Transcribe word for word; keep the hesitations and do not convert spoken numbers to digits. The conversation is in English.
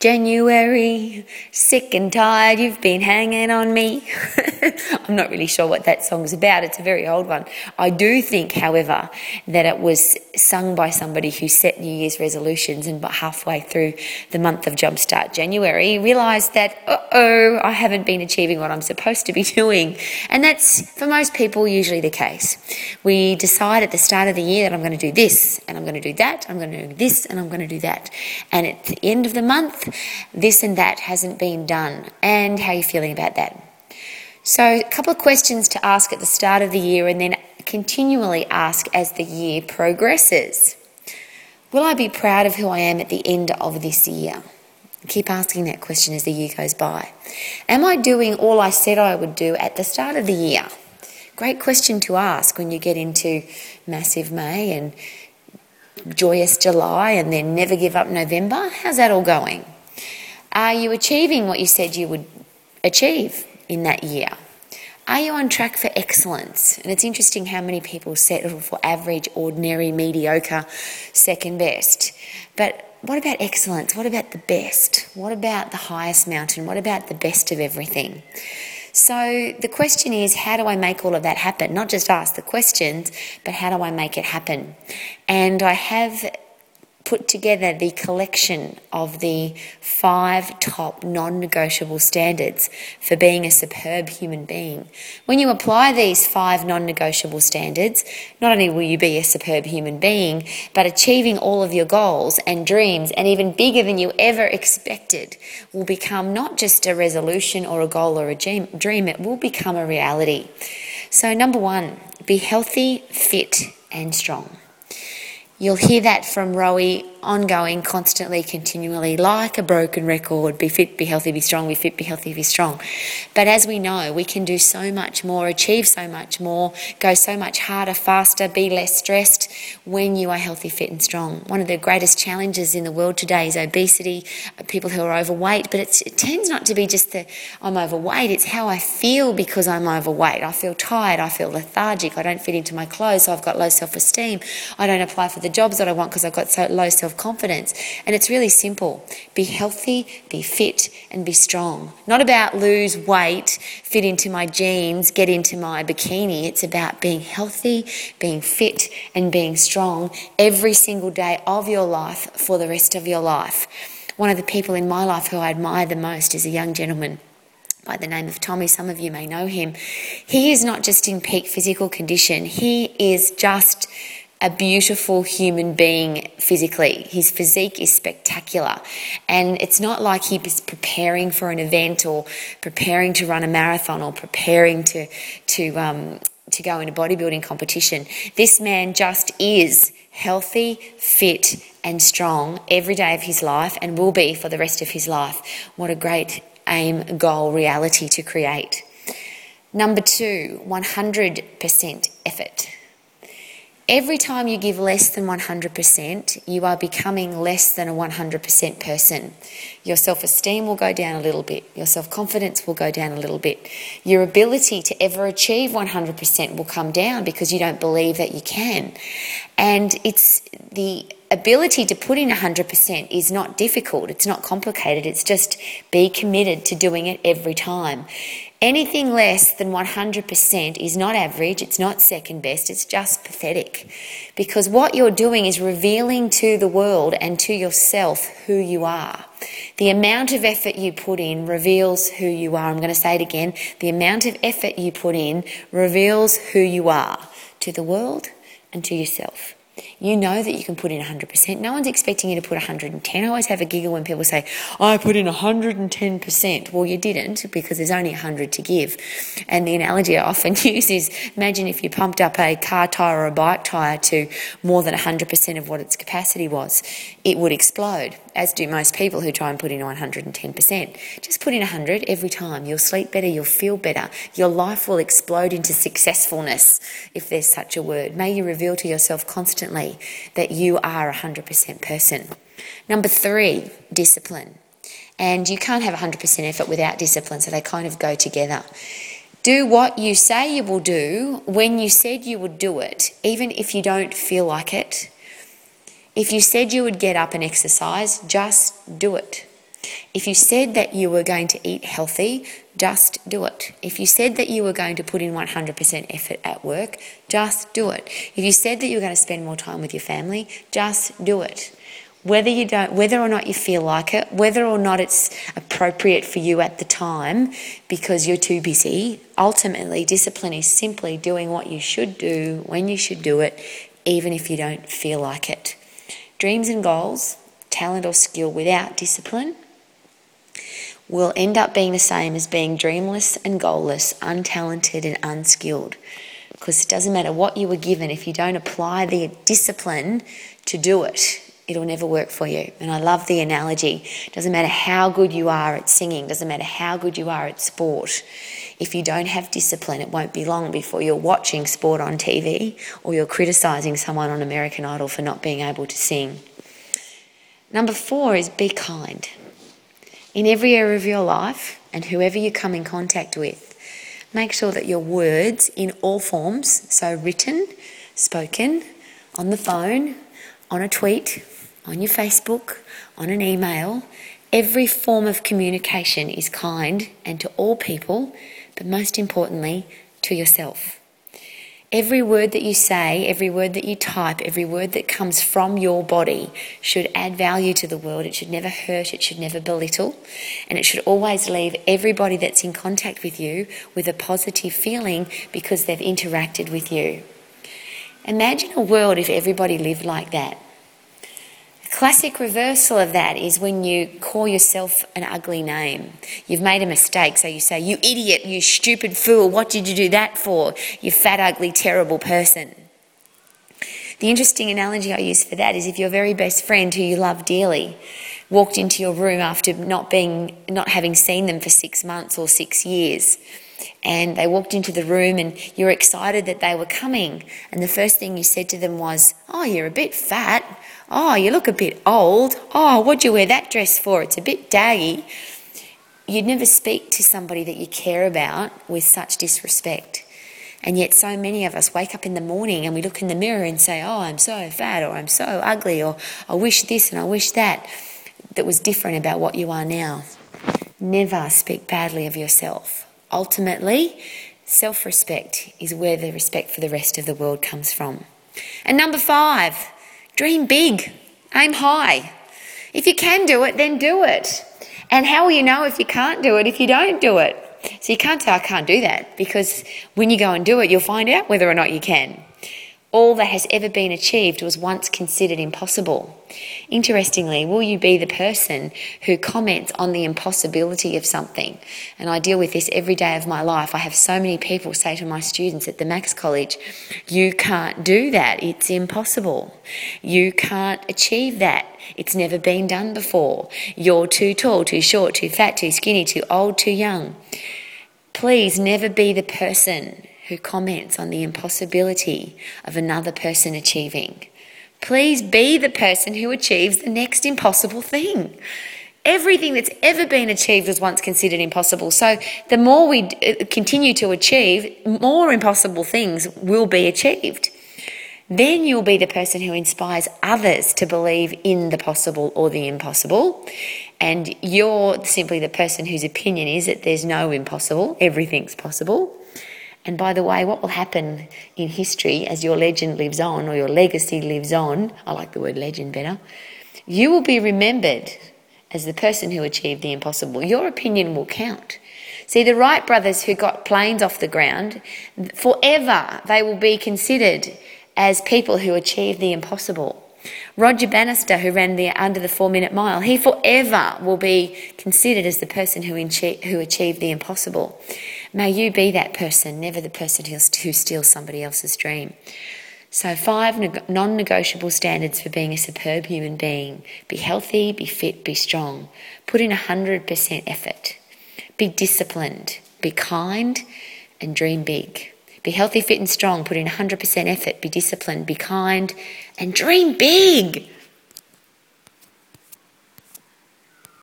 January, sick and tired, you've been hanging on me. I'm not really sure what that song's about. It's a very old one. I do think, however, that it was sung by somebody who set New Year's resolutions and halfway through the month of Jumpstart January realised that, uh-oh, I haven't been achieving what I'm supposed to be doing. And that's, for most people, usually the case. We decide at the start of the year that I'm going to do this, and I'm going to do that, I'm going to do this, and I'm going to do that. And at the end of the month, this and that hasn't been done. And how are you feeling about that? So a couple of questions to ask at the start of the year and then continually ask as the year progresses. Will I be proud of who I am at the end of this year? Keep asking that question as the year goes by. Am I doing all I said I would do at the start of the year? Great question to ask when you get into massive May and joyous July and then never give up November. How's that all going? Are you achieving what you said you would achieve in that year? Are you on track for excellence? And it's interesting how many people settle for average, ordinary, mediocre, second best. But what about excellence? What about the best? What about the highest mountain? What about the best of everything? So the question is, how do I make all of that happen? Not just ask the questions, but how do I make it happen? And I have put together the collection of the five top non-negotiable standards for being a superb human being. When you apply these five non-negotiable standards, not only will you be a superb human being, but achieving all of your goals and dreams, and even bigger than you ever expected, will become not just a resolution or a goal or a dream, it will become a reality. So number one, be healthy, fit and strong. You'll hear that from Rowie ongoing, constantly, continually, like a broken record. Be fit, be healthy, be strong, be fit, be healthy, be strong. But as we know, we can do so much more, achieve so much more, go so much harder, faster, be less stressed when you are healthy, fit and strong. One of the greatest challenges in the world today is obesity, people who are overweight, but it's, it tends not to be just the I'm overweight, it's how I feel because I'm overweight. I feel tired, I feel lethargic, I don't fit into my clothes, so I've got low self-esteem, I don't apply for the jobs that I want because I've got so low self-confidence. And it's really simple. Be healthy, be fit and be strong. Not about lose weight, fit into my jeans, get into my bikini. It's about being healthy, being fit and being strong every single day of your life for the rest of your life. One of the people in my life who I admire the most is a young gentleman by the name of Tommy. Some of you may know him. He is not just in peak physical condition. He is just a beautiful human being physically. His physique is spectacular. And it's not like he is preparing for an event or preparing to run a marathon or preparing to to um, to go in a bodybuilding competition. This man just is healthy, fit and strong every day of his life and will be for the rest of his life. What a great aim, goal, reality to create. Number two, one hundred percent effort. Every time you give less than one hundred percent, you are becoming less than a one hundred percent person. Your self-esteem will go down a little bit. Your self-confidence will go down a little bit. Your ability to ever achieve one hundred percent will come down because you don't believe that you can. And it's the ability to put in one hundred percent is not difficult. It's not complicated. It's just be committed to doing it every time. Anything less than one hundred percent is not average, it's not second best, it's just pathetic. Because what you're doing is revealing to the world and to yourself who you are. The amount of effort you put in reveals who you are. I'm going to say it again. The amount of effort you put in reveals who you are to the world and to yourself. You know that you can put in one hundred percent. No one's expecting you to put one hundred ten. I always have a giggle when people say, I put in one hundred ten percent. Well, you didn't because there's only one hundred to give. And the analogy I often use is, imagine if you pumped up a car tyre or a bike tyre to more than one hundred percent of what its capacity was. It would explode, as do most people who try and put in one hundred ten percent. Just put in one hundred every time. You'll sleep better, you'll feel better. Your life will explode into successfulness, if there's such a word. May you reveal to yourself constantly that you are a one hundred percent person. Number three, discipline. And you can't have one hundred percent effort without discipline, so they kind of go together. Do what you say you will do when you said you would do it, even if you don't feel like it. If you said you would get up and exercise, just do it. If you said that you were going to eat healthy, just do it. If you said that you were going to put in one hundred percent effort at work, just do it. If you said that you were going to spend more time with your family, just do it. Whether you don't, whether or not you feel like it, whether or not it's appropriate for you at the time because you're too busy, ultimately discipline is simply doing what you should do when you should do it, even if you don't feel like it. Dreams and goals, talent or skill without discipline will end up being the same as being dreamless and goalless, untalented and unskilled. Because it doesn't matter what you were given, if you don't apply the discipline to do it, it'll never work for you. And I love the analogy. It doesn't matter how good you are at singing, doesn't matter how good you are at sport. If you don't have discipline, it won't be long before you're watching sport on T V or you're criticising someone on American Idol for not being able to sing. Number four is be kind. In every area of your life and whoever you come in contact with, make sure that your words in all forms, so written, spoken, on the phone, on a tweet, on your Facebook, on an email, every form of communication is kind and to all people, but most importantly, to yourself. Every word that you say, every word that you type, every word that comes from your body should add value to the world. It should never hurt, it should never belittle, and it should always leave everybody that's in contact with you with a positive feeling because they've interacted with you. Imagine a world if everybody lived like that. A classic reversal of that is when you call yourself an ugly name. You've made a mistake, so you say, "You idiot, you stupid fool, what did you do that for? You fat, ugly, terrible person." The interesting analogy I use for that is if your very best friend who you love dearly walked into your room after not being, not having seen them for six months or six years, and they walked into the room and you were excited that they were coming, and the first thing you said to them was, "Oh, you're a bit fat. Oh, you look a bit old. Oh, what'd you wear that dress for? It's a bit daggy." You'd never speak to somebody that you care about with such disrespect. And yet so many of us wake up in the morning and we look in the mirror and say, "Oh, I'm so fat," or "I'm so ugly," or "I wish this and I wish that," that was different about what you are now. Never speak badly of yourself. Ultimately, self-respect is where the respect for the rest of the world comes from. And number five, dream big, aim high. If you can do it, then do it. And how will you know if you can't do it if you don't do it? So you can't say, "I can't do that," because when you go and do it, you'll find out whether or not you can. All that has ever been achieved was once considered impossible. Interestingly, will you be the person who comments on the impossibility of something? And I deal with this every day of my life. I have so many people say to my students at the Max College, "You can't do that. It's impossible. You can't achieve that. It's never been done before. You're too tall, too short, too fat, too skinny, too old, too young." Please never be the person who comments on the impossibility of another person achieving. Please be the person who achieves the next impossible thing. Everything that's ever been achieved was once considered impossible. So the more we continue to achieve, more impossible things will be achieved. Then you'll be the person who inspires others to believe in the possible or the impossible. And you're simply the person whose opinion is that there's no impossible, everything's possible. And by the way, what will happen in history as your legend lives on, or your legacy lives on, I like the word legend better, you will be remembered as the person who achieved the impossible. Your opinion will count. See, the Wright brothers who got planes off the ground, forever they will be considered as people who achieved the impossible. Roger Bannister, who ran the under the four-minute mile, he forever will be considered as the person who, inche- who achieved the impossible. May you be that person, never the person who, who steals somebody else's dream. So five neg- non-negotiable standards for being a superb human being. Be healthy, be fit, be strong. Put in one hundred percent effort. Be disciplined, be kind, and dream big. Be healthy, fit and strong. Put in one hundred percent effort. Be disciplined, be kind, and dream big.